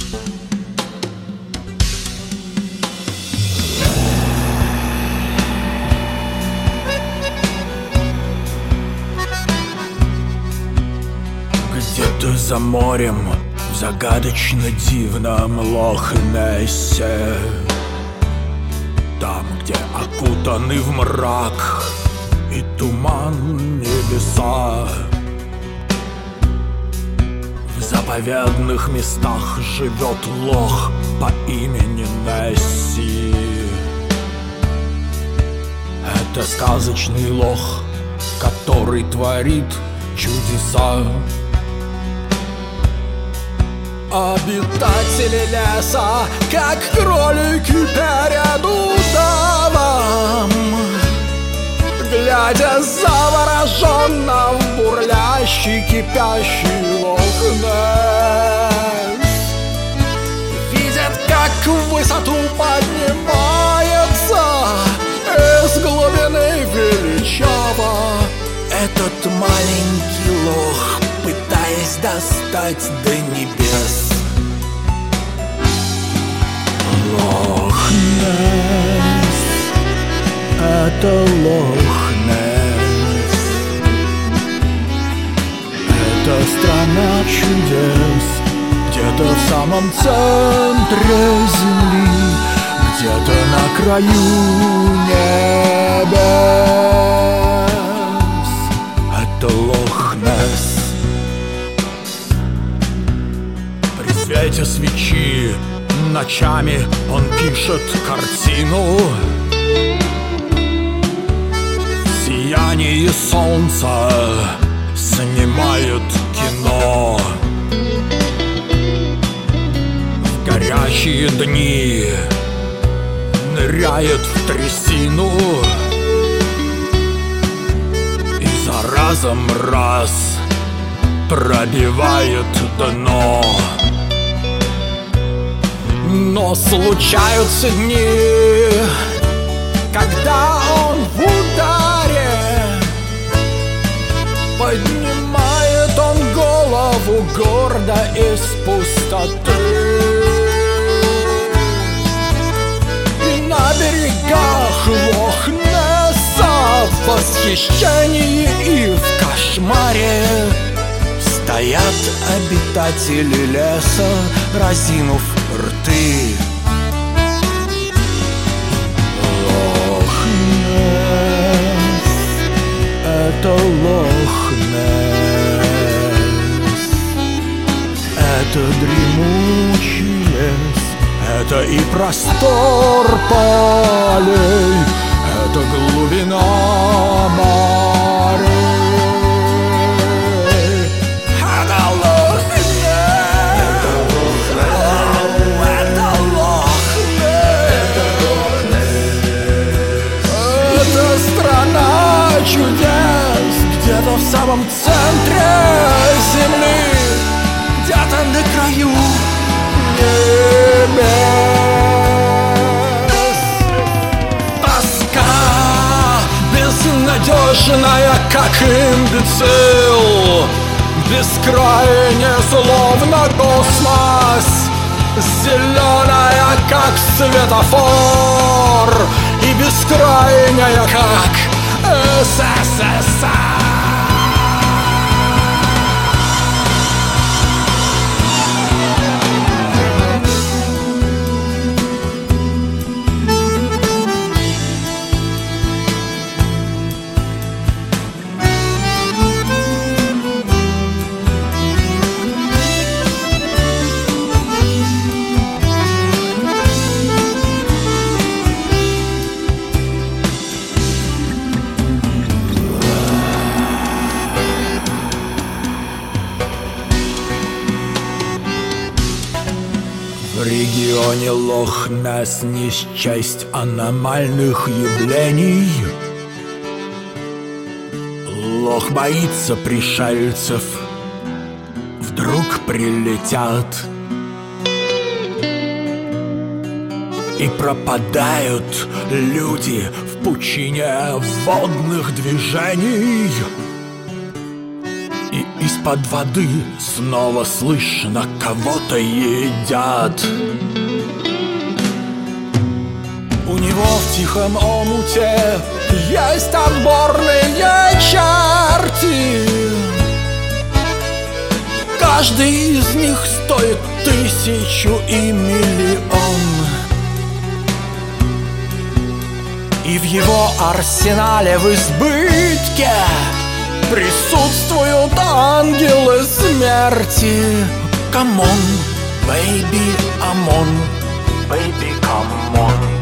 Где-то за морем, в загадочно дивном Лох-Нессе, там, где окутаны в мрак и туман небеса, в заповедных местах живет лох по имени Несси. Это сказочный лох, который творит чудеса. Обитатели леса, как кролики перед удавом, глядя завороженно в бурлящий, кипящий Лох-Несс, видят, как в высоту поднимается из глубины величаво этот маленький лох, пытаясь достать до небес. Лох-Несс, это Лох-Несс, это страна чудес, где-то в самом центре земли, где-то на краю небес. Это Лох-Несс. При свете свечи ночами он пишет картину. В сиянии солнца снимает кино. В горячие дни ныряет в трясину и за разом раз пробивает дно. Но случаются дни, когда он в ударе, поднимает он голову гордо из пустоты. И на берегах Лох-Несса в восхищении и в кошмаре стоят обитатели леса, разинув рты. Лох-Несс, это Лох-Несс, это дремучий лес, это и простор полей, это глубина моря. Чудес, где-то в самом центре земли, где-то на краю небес. Тоска безнадежная, как имбецил, бескрайне, словно космос, зеленая, как светофор, и бескрайняя, как СССР. В регионе Лох-Несс не счесть аномальных явлений. Лох боится пришельцев, вдруг прилетят и пропадают люди в пучине водных движений. И из-под воды снова слышно, кого-то едят. У него в тихом омуте есть отборные черти. Каждый из них стоит 1000 и миллион. И в его арсенале в избытке присутствуют ангелы смерти. Come on, baby, I'm on, baby, come on.